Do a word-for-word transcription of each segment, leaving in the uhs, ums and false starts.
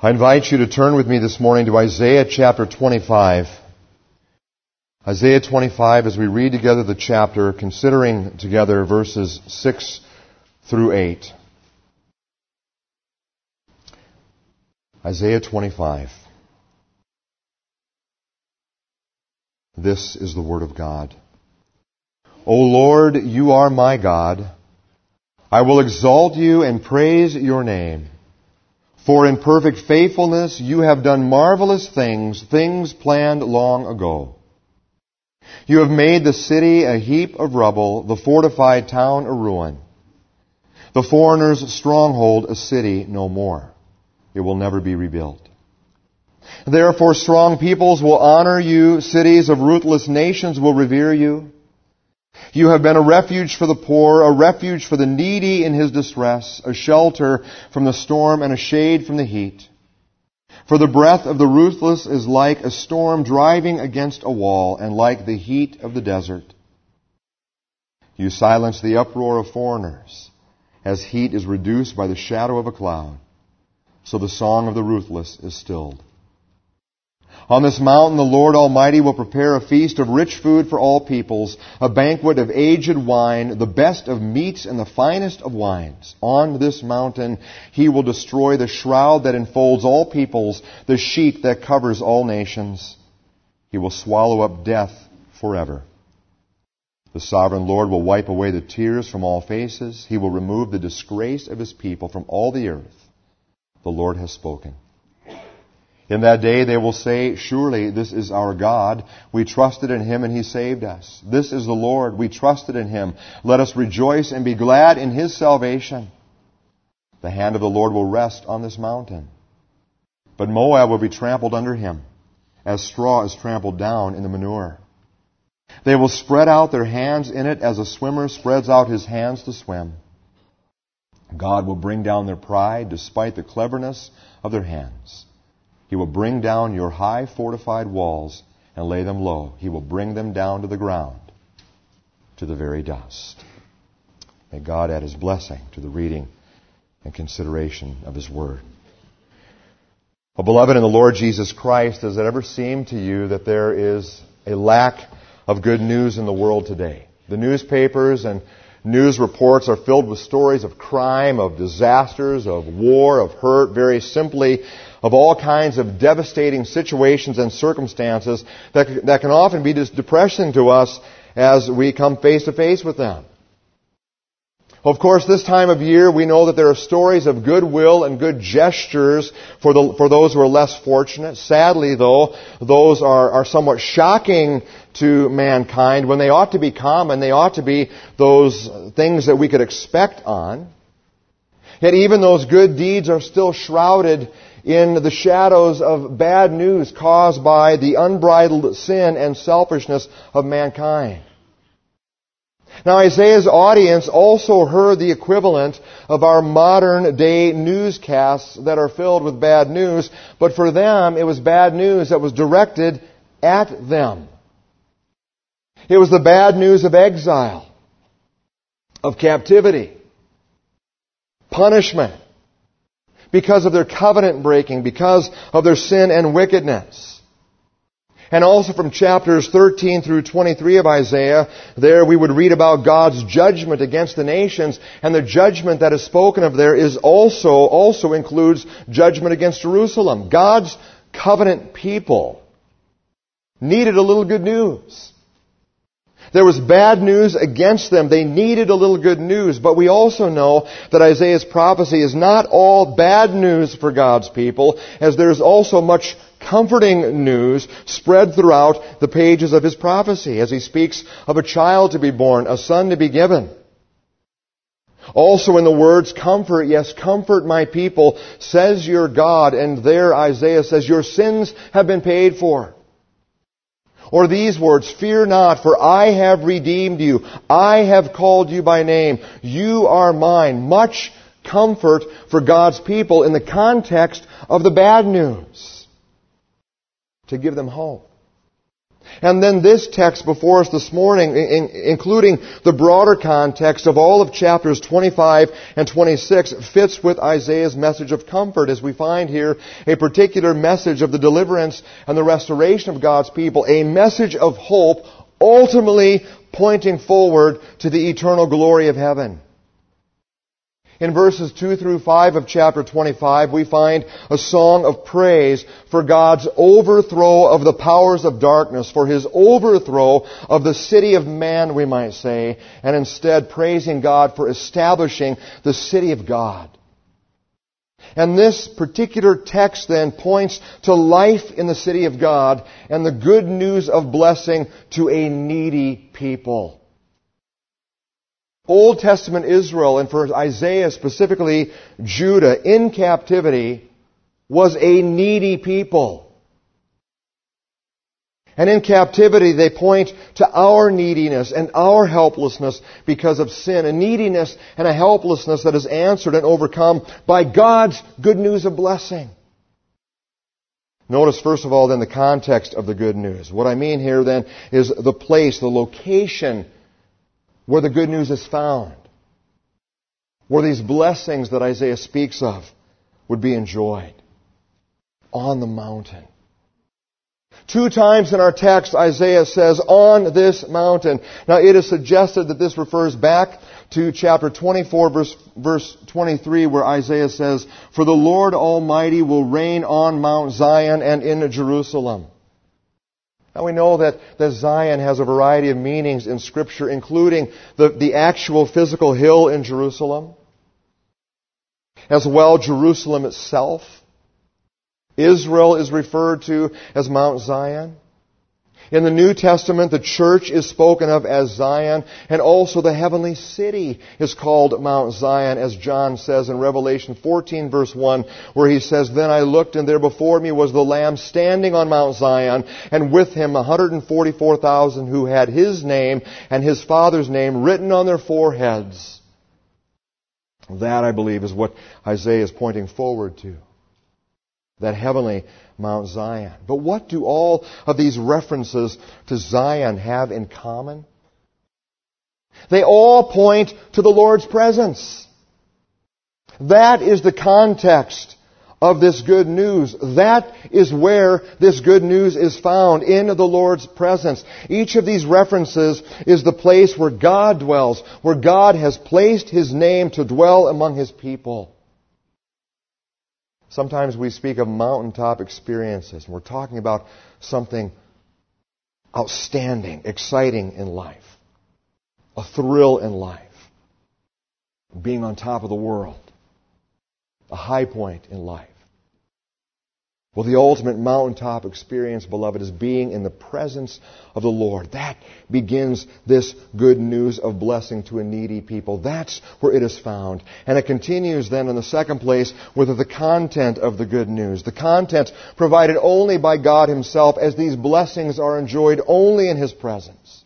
I invite you to turn with me this morning to Isaiah chapter twenty-five. Isaiah twenty-five, as we read together the chapter, considering together verses six through eight. Isaiah twenty-five. This is the word of God. O Lord, you are my God. I will exalt you and praise your name. For in perfect faithfulness you have done marvelous things, things planned long ago. You have made the city a heap of rubble, the fortified town a ruin. The foreigner's stronghold a city no more. It will never be rebuilt. Therefore strong peoples will honor you, cities of ruthless nations will revere you. You have been a refuge for the poor, a refuge for the needy in his distress, a shelter from the storm and a shade from the heat. For the breath of the ruthless is like a storm driving against a wall and like the heat of the desert. You silence the uproar of foreigners as heat is reduced by the shadow of a cloud. So the song of the ruthless is stilled. On this mountain the Lord Almighty will prepare a feast of rich food for all peoples, a banquet of aged wine, the best of meats and the finest of wines. On this mountain He will destroy the shroud that enfolds all peoples, the sheet that covers all nations. He will swallow up death forever. The sovereign Lord will wipe away the tears from all faces. He will remove the disgrace of His people from all the earth. The Lord has spoken. In that day they will say, surely this is our God. We trusted in Him and He saved us. This is the Lord. We trusted in Him. Let us rejoice and be glad in His salvation. The hand of the Lord will rest on this mountain. But Moab will be trampled under Him, as straw is trampled down in the manure. They will spread out their hands in it as a swimmer spreads out his hands to swim. God will bring down their pride despite the cleverness of their hands. He will bring down your high fortified walls and lay them low. He will bring them down to the ground, to the very dust. May God add His blessing to the reading and consideration of His Word. Well, beloved in the Lord Jesus Christ, does it ever seem to you that there is a lack of good news in the world today? The newspapers and news reports are filled with stories of crime, of disasters, of war, of hurt, very simply, of all kinds of devastating situations and circumstances that, that can often be just depressing to us as we come face to face with them. Of course, this time of year, we know that there are stories of goodwill and good gestures for the, for those who are less fortunate. Sadly, though, those are, are somewhat shocking to mankind when they ought to be common. They ought to be those things that we could expect on. Yet even those good deeds are still shrouded in the shadows of bad news caused by the unbridled sin and selfishness of mankind. Now, Isaiah's audience also heard the equivalent of our modern day newscasts that are filled with bad news, but for them it was bad news that was directed at them. It was the bad news of exile, of captivity, punishment, because of their covenant breaking, because of their sin and wickedness. And also from chapters thirteen through twenty-three of Isaiah, there we would read about God's judgment against the nations, and the judgment that is spoken of there is also, also includes judgment against Jerusalem. God's covenant people needed a little good news. There was bad news against them. They needed a little good news. But we also know that Isaiah's prophecy is not all bad news for God's people, as there is also much comforting news spread throughout the pages of his prophecy, as he speaks of a child to be born, a son to be given. Also in the words, comfort, yes, comfort my people, says your God. And there Isaiah says, your sins have been paid for. Or these words, fear not, for I have redeemed you. I have called you by name. You are mine. Much comfort for God's people in the context of the bad news, to give them hope. And then this text before us this morning, in, including the broader context of all of chapters twenty-five and twenty-six, fits with Isaiah's message of comfort, as we find here a particular message of the deliverance and the restoration of God's people, a message of hope, ultimately pointing forward to the eternal glory of heaven. In verses two through five of chapter twenty-five, we find a song of praise for God's overthrow of the powers of darkness, for His overthrow of the city of man, we might say, and instead praising God for establishing the city of God. And this particular text then points to life in the city of God and the good news of blessing to a needy people. Old Testament Israel, and for Isaiah specifically Judah, in captivity, was a needy people. And in captivity they point to our neediness and our helplessness because of sin. A neediness and a helplessness that is answered and overcome by God's good news of blessing. Notice first of all then the context of the good news. What I mean here then is the place, the location where the good news is found, where these blessings that Isaiah speaks of would be enjoyed. On the mountain. Two times in our text, Isaiah says, on this mountain. Now, it is suggested that this refers back to chapter twenty-four, verse, verse twenty-three, where Isaiah says, for the Lord Almighty will reign on Mount Zion and in Jerusalem. Now we know that, that Zion has a variety of meanings in Scripture, including the, the actual physical hill in Jerusalem, as well Jerusalem itself. Israel is referred to as Mount Zion. In the New Testament, the church is spoken of as Zion, and also the heavenly city is called Mount Zion, as John says in Revelation fourteen, verse one, where he says, then I looked, and there before me was the Lamb standing on Mount Zion, and with him one hundred forty-four thousand who had his name and his Father's name written on their foreheads. That, I believe, is what Isaiah is pointing forward to. That heavenly Mount Zion. But what do all of these references to Zion have in common? They all point to the Lord's presence. That is the context of this good news. That is where this good news is found, in the Lord's presence. Each of these references is the place where God dwells, where God has placed His name to dwell among His people. Sometimes we speak of mountaintop experiences, and we're talking about something outstanding, exciting in life, a thrill in life, being on top of the world, a high point in life. Well, the ultimate mountaintop experience, beloved, is being in the presence of the Lord. That begins this good news of blessing to a needy people. That's where it is found. And it continues then in the second place with the content of the good news. The content provided only by God Himself, as these blessings are enjoyed only in His presence.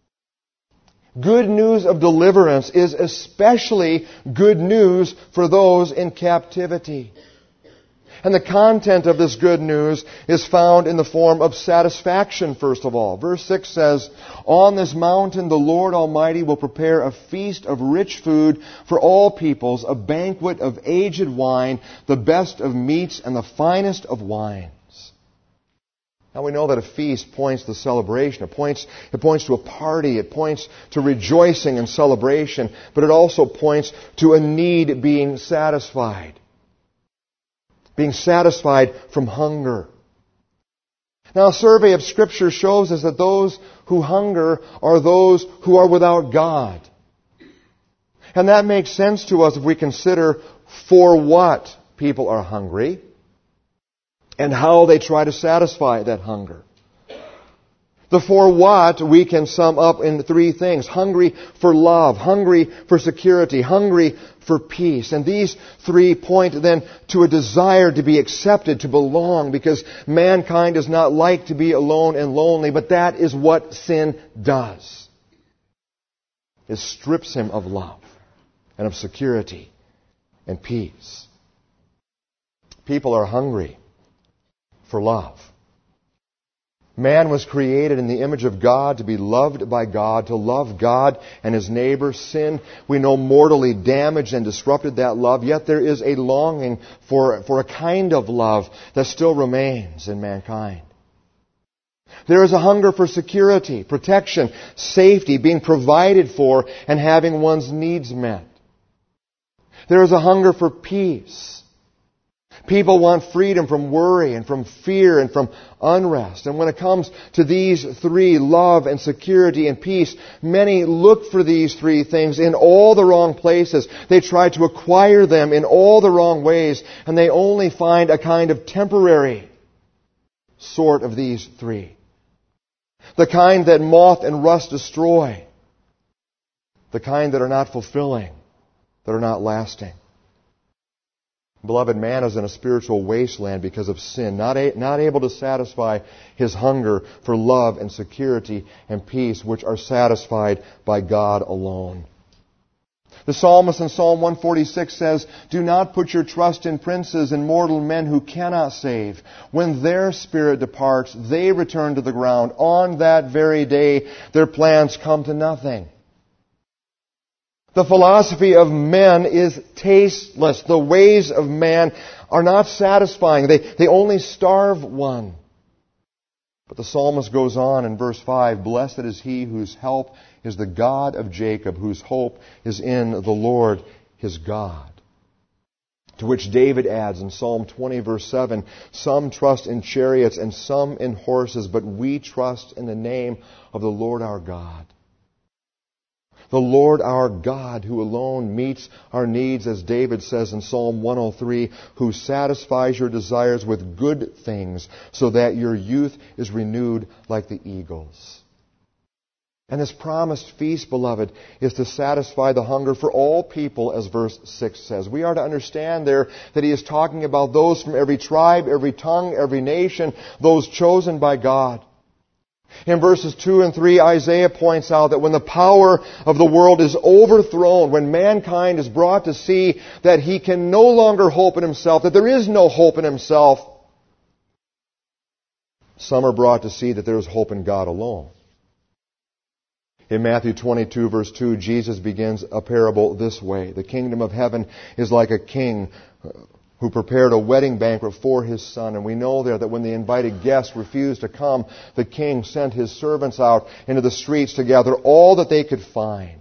Good news of deliverance is especially good news for those in captivity. And the content of this good news is found in the form of satisfaction, first of all. Verse six says, on this mountain the Lord Almighty will prepare a feast of rich food for all peoples, a banquet of aged wine, the best of meats and the finest of wines. Now we know that a feast points to celebration. It points, it points to a party. It points to rejoicing and celebration. But it also points to a need being satisfied. Being satisfied from hunger. Now, a survey of Scripture shows us that those who hunger are those who are without God. And that makes sense to us if we consider for what people are hungry and how they try to satisfy that hunger. The for what we can sum up in three things. Hungry for love, hungry for security, hungry for peace. And these three point then to a desire to be accepted, to belong, because mankind does not like to be alone and lonely, but that is what sin does. It strips him of love and of security and peace. People are hungry for love. Man was created in the image of God to be loved by God, to love God and his neighbor. Sin, we know, mortally damaged and disrupted that love, yet there is a longing for, for a kind of love that still remains in mankind. There is a hunger for security, protection, safety, being provided for, and having one's needs met. There is a hunger for peace. People want freedom from worry and from fear and from unrest. And when it comes to these three, love and security and peace, many look for these three things in all the wrong places. They try to acquire them in all the wrong ways, and they only find a kind of temporary sort of these three. The kind that moth and rust destroy. The kind that are not fulfilling, that are not lasting. Beloved, man is in a spiritual wasteland because of sin, not, a, not able to satisfy his hunger for love and security and peace, which are satisfied by God alone. The psalmist in Psalm one forty-six says, "Do not put your trust in princes and mortal men who cannot save. When their spirit departs, they return to the ground. On that very day, their plans come to nothing." The philosophy of men is tasteless. The ways of man are not satisfying. They, they only starve one. But the psalmist goes on in verse five, "Blessed is he whose help is the God of Jacob, whose hope is in the Lord his God." To which David adds in Psalm twenty, verse seven, "Some trust in chariots and some in horses, but we trust in the name of the Lord our God." The Lord our God, who alone meets our needs, as David says in Psalm one oh three, "Who satisfies your desires with good things, so that your youth is renewed like the eagles." And this promised feast, beloved, is to satisfy the hunger for all people, as verse six says. We are to understand there that he is talking about those from every tribe, every tongue, every nation, those chosen by God. In verses two and three, Isaiah points out that when the power of the world is overthrown, when mankind is brought to see that he can no longer hope in himself, that there is no hope in himself, some are brought to see that there is hope in God alone. In Matthew twenty-two, verse two, Jesus begins a parable this way: "The kingdom of heaven is like a king who prepared a wedding banquet for his son." And we know there that when the invited guests refused to come, the king sent his servants out into the streets to gather all that they could find.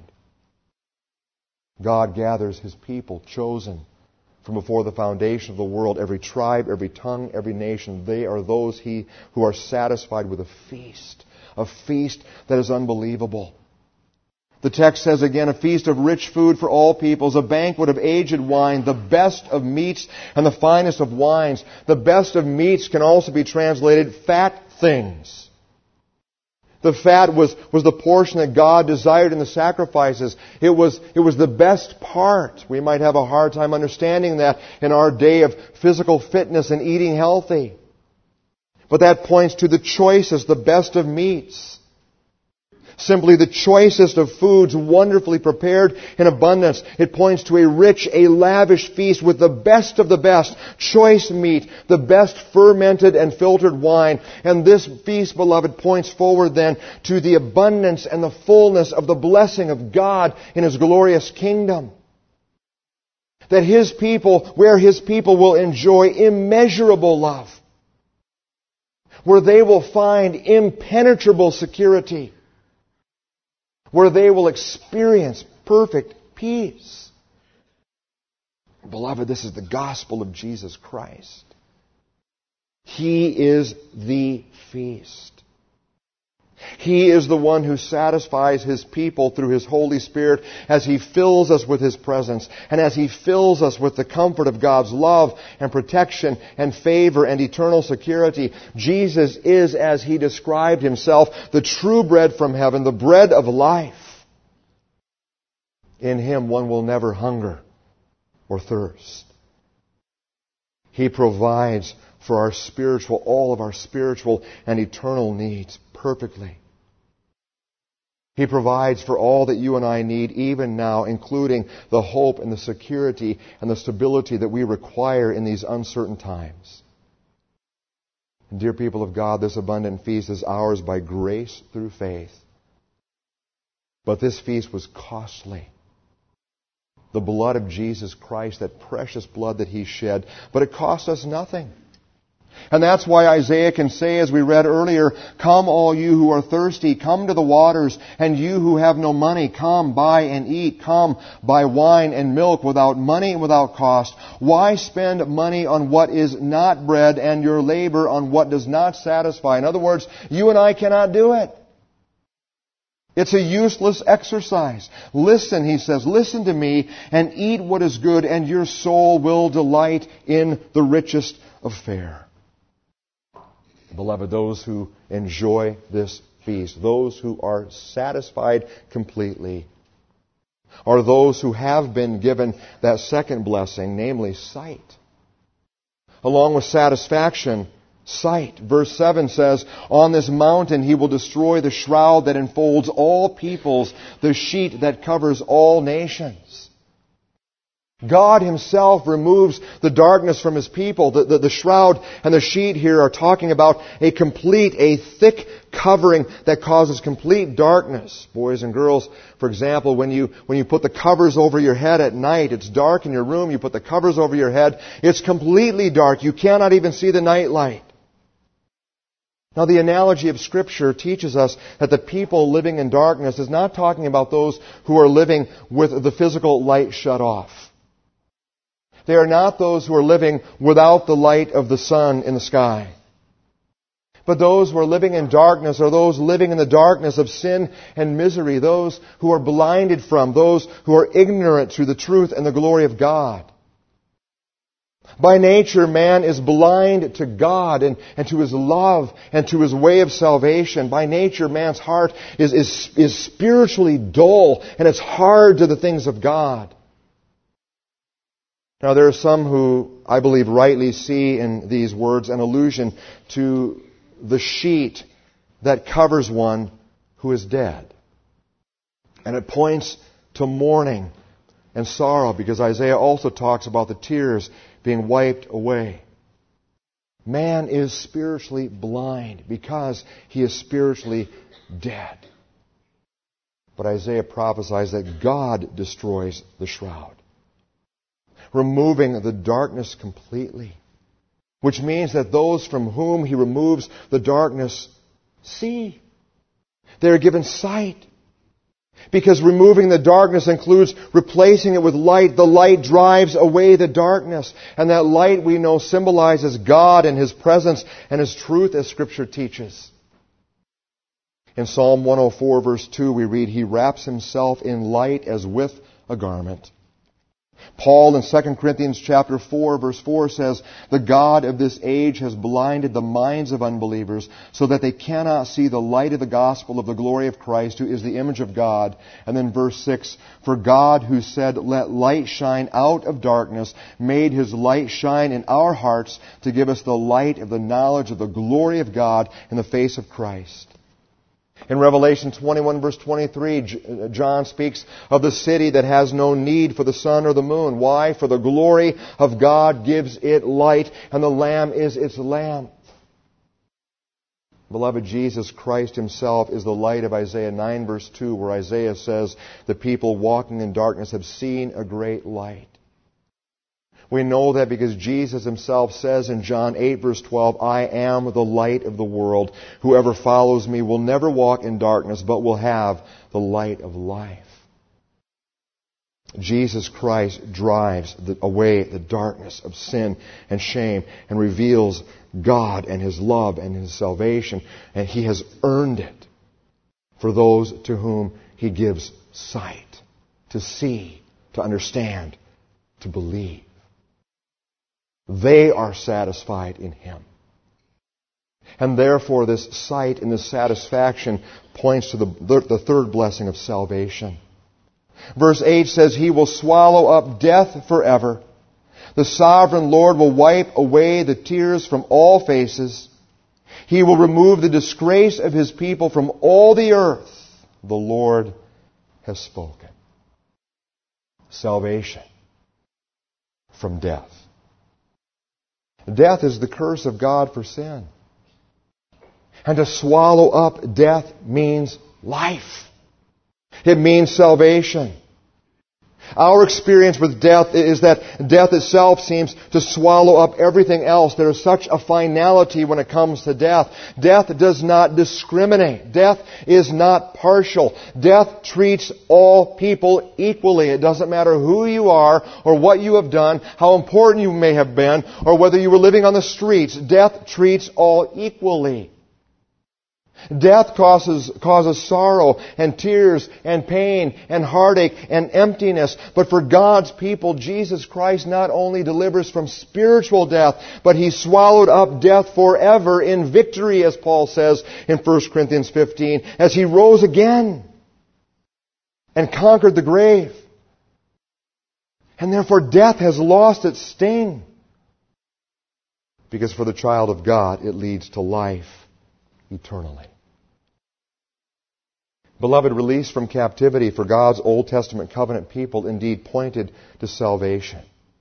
God gathers his people, chosen from before the foundation of the world, every tribe, every tongue, every nation. They are those he who are satisfied with a feast, a feast that is unbelievable. The text says again, "A feast of rich food for all peoples, a banquet of aged wine, the best of meats and the finest of wines." The best of meats can also be translated fat things. The fat was, was the portion that God desired in the sacrifices. It was, it was the best part. We might have a hard time understanding that in our day of physical fitness and eating healthy. But that points to the choicest, the best of meats. Simply the choicest of foods, wonderfully prepared in abundance. It points to a rich, a lavish feast with the best of the best, choice meat, the best fermented and filtered wine. And this feast, beloved, points forward then to the abundance and the fullness of the blessing of God in His glorious kingdom. That His people, where His people will enjoy immeasurable love, where they will find impenetrable security, where they will experience perfect peace. Beloved, this is the gospel of Jesus Christ. He is the feast. He is the one who satisfies His people through His Holy Spirit as He fills us with His presence and as He fills us with the comfort of God's love and protection and favor and eternal security. Jesus is, as He described Himself, the true bread from heaven, the bread of life. In Him one will never hunger or thirst. He provides for our spiritual, all of our spiritual and eternal needs perfectly. He provides for all that you and I need even now, including the hope and the security and the stability that we require in these uncertain times. And dear people of God, this abundant feast is ours by grace through faith. But this feast was costly. The blood of Jesus Christ, that precious blood that He shed, but it cost us nothing. And that's why Isaiah can say, as we read earlier, "Come all you who are thirsty, come to the waters, and you who have no money, come, buy and eat. Come, buy wine and milk without money and without cost. Why spend money on what is not bread and your labor on what does not satisfy?" In other words, you and I cannot do it. It's a useless exercise. Listen, he says, listen to me and eat what is good, and your soul will delight in the richest of fare. Beloved, those who enjoy this feast, those who are satisfied completely, are those who have been given that second blessing, namely sight. Along with satisfaction, sight. Verse seven says, "On this mountain He will destroy the shroud that enfolds all peoples, the sheet that covers all nations." God Himself removes the darkness from His people. The, the, the shroud and the sheet here are talking about a complete, a thick covering that causes complete darkness. Boys and girls, for example, when you, when you put the covers over your head at night, it's dark in your room, you put the covers over your head, it's completely dark. You cannot even see the night light. Now, the analogy of Scripture teaches us that the people living in darkness is not talking about those who are living with the physical light shut off. They are not those who are living without the light of the sun in the sky. But those who are living in darkness are those living in the darkness of sin and misery, those who are blinded from, those who are ignorant to the truth and the glory of God. By nature, man is blind to God and, and to His love and to His way of salvation. By nature, man's heart is, is, is spiritually dull and it's hard to the things of God. Now, there are some who, I believe, rightly see in these words an allusion to the sheet that covers one who is dead. And it points to mourning and sorrow, because Isaiah also talks about the tears being wiped away. Man is spiritually blind because he is spiritually dead. But Isaiah prophesies that God destroys the shroud, removing the darkness completely, which means that those from whom He removes the darkness see. They are given sight. Because removing the darkness includes replacing it with light. The light drives away the darkness. And that light, we know, symbolizes God and His presence and His truth, as Scripture teaches. In Psalm one oh four, verse two, we read, "He wraps Himself in light as with a garment." Paul in Second Corinthians chapter four, verse four says, "The God of this age has blinded the minds of unbelievers so that they cannot see the light of the gospel of the glory of Christ, who is the image of God." And then verse six, "For God, who said, 'Let light shine out of darkness,' made His light shine in our hearts to give us the light of the knowledge of the glory of God in the face of Christ." In Revelation twenty-one, verse twenty-three, John speaks of the city that has no need for the sun or the moon. Why? For the glory of God gives it light, and the Lamb is its lamp. Beloved, Jesus Christ Himself is the light of Isaiah nine, verse two, where Isaiah says, "The people walking in darkness have seen a great light." We know that because Jesus Himself says in John eight, verse twelve, "I am the light of the world. Whoever follows me will never walk in darkness, but will have the light of life." Jesus Christ drives the, away the darkness of sin and shame and reveals God and His love and His salvation. And He has earned it for those to whom He gives sight, to see, to understand, to believe. They are satisfied in Him. And therefore this sight and this satisfaction points to the, the third blessing of salvation. Verse eight says, "He will swallow up death forever. The sovereign Lord will wipe away the tears from all faces. He will remove the disgrace of His people from all the earth. The Lord has spoken." Salvation from death. Death is the curse of God for sin. And to swallow up death means life. It means salvation. Our experience with death is that death itself seems to swallow up everything else. There is such a finality when it comes to death. Death does not discriminate. Death is not partial. Death treats all people equally. It doesn't matter who you are or what you have done, how important you may have been, or whether you were living on the streets. Death treats all equally. Death causes, causes sorrow and tears and pain and heartache and emptiness. But for God's people, Jesus Christ not only delivers from spiritual death, but He swallowed up death forever in victory, as Paul says in First Corinthians fifteen, as He rose again and conquered the grave. And therefore death has lost its sting. Because for the child of God, it leads to life eternally. Beloved, release from captivity for God's Old Testament covenant people indeed pointed to salvation.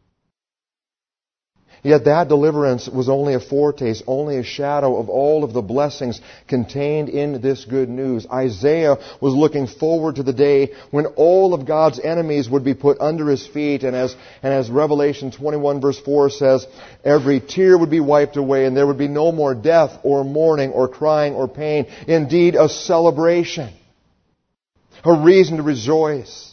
Yet that deliverance was only a foretaste, only a shadow of all of the blessings contained in this good news. Isaiah was looking forward to the day when all of God's enemies would be put under His feet. And as, and as Revelation twenty-one verse four says, every tear would be wiped away and there would be no more death or mourning or crying or pain. Indeed, a celebration. A reason to rejoice.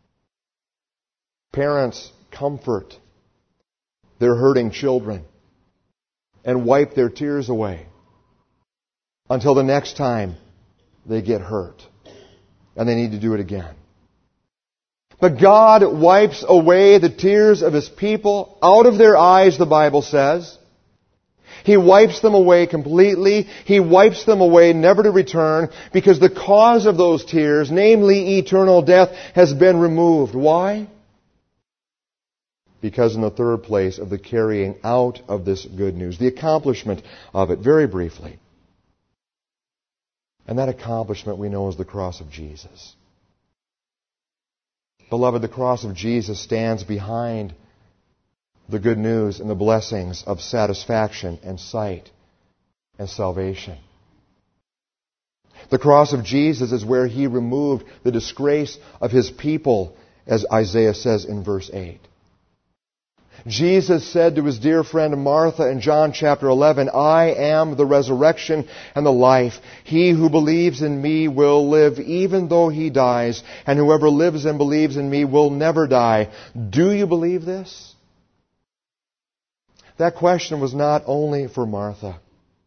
Parents, comfort their hurting children and wipe their tears away until the next time they get hurt and they need to do it again. But God wipes away the tears of His people out of their eyes, the Bible says. He wipes them away completely. He wipes them away never to return because the cause of those tears, namely eternal death, has been removed. Why? Because in the third place of the carrying out of this good news, the accomplishment of it, very briefly. And that accomplishment we know is the cross of Jesus. Beloved, the cross of Jesus stands behind the good news and the blessings of satisfaction and sight and salvation. The cross of Jesus is where He removed the disgrace of His people, as Isaiah says in verse eight. Jesus said to His dear friend Martha in John chapter eleven, I am the resurrection and the life. He who believes in Me will live even though he dies, and whoever lives and believes in Me will never die. Do you believe this? That question was not only for Martha.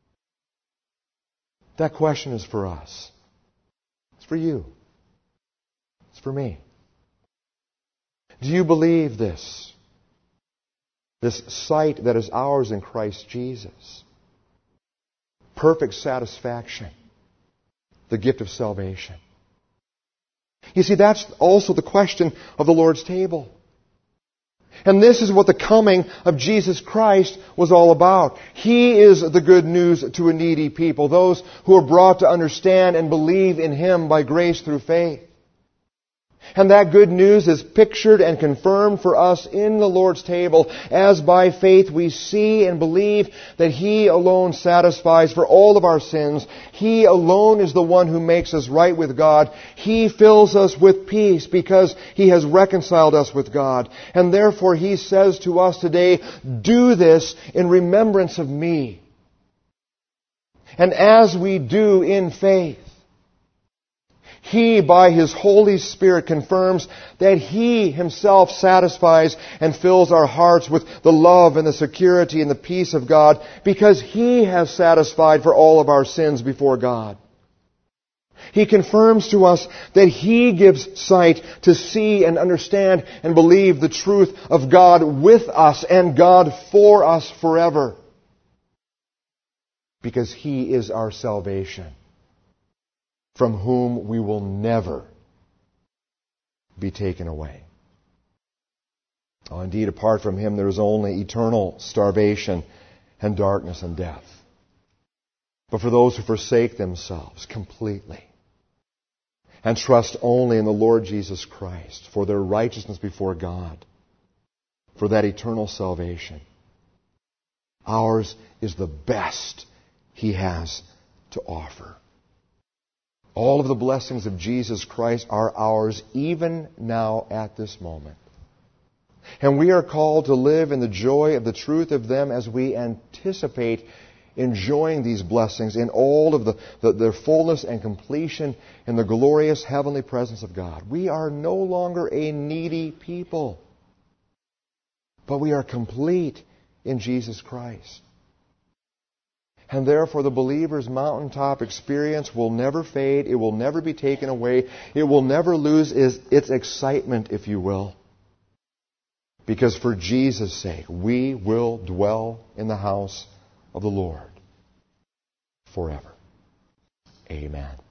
That question is for us. It's for you. It's for me. Do you believe this? This sight that is ours in Christ Jesus. Perfect satisfaction. The gift of salvation. You see, that's also the question of the Lord's table. And this is what the coming of Jesus Christ was all about. He is the good news to a needy people, those who are brought to understand and believe in Him by grace through faith. And that good news is pictured and confirmed for us in the Lord's table, as by faith we see and believe that He alone satisfies for all of our sins. He alone is the one who makes us right with God. He fills us with peace because He has reconciled us with God. And therefore He says to us today, do this in remembrance of Me. And as we do in faith, He, by His Holy Spirit, confirms that He Himself satisfies and fills our hearts with the love and the security and the peace of God because He has satisfied for all of our sins before God. He confirms to us that He gives sight to see and understand and believe the truth of God with us and God for us forever because He is our salvation, from whom we will never be taken away. Oh, indeed, apart from Him, there is only eternal starvation and darkness and death. But for those who forsake themselves completely and trust only in the Lord Jesus Christ for their righteousness before God, for that eternal salvation, ours is the best He has to offer. All of the blessings of Jesus Christ are ours even now at this moment. And we are called to live in the joy of the truth of them as we anticipate enjoying these blessings in all of the, the, their fullness and completion in the glorious heavenly presence of God. We are no longer a needy people, but we are complete in Jesus Christ. And therefore the believer's mountaintop experience will never fade. It will never be taken away. It will never lose its, its excitement, if you will. Because for Jesus' sake, we will dwell in the house of the Lord forever. Amen.